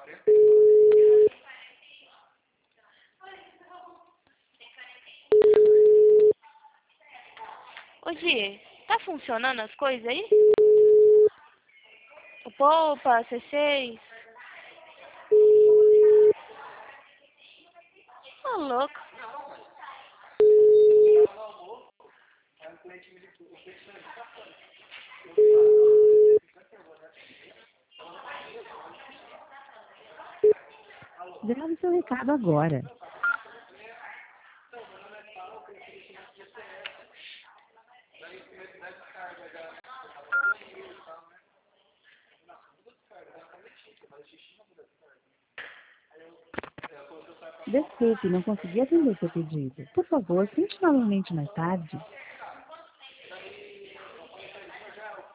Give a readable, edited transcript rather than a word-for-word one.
Ô, Gi, tá funcionando as coisas aí? O Poupa, C6? Ô, louco. Grave seu recado agora. Desculpe, não consegui atender seu pedido. Por favor, tente novamente mais tarde.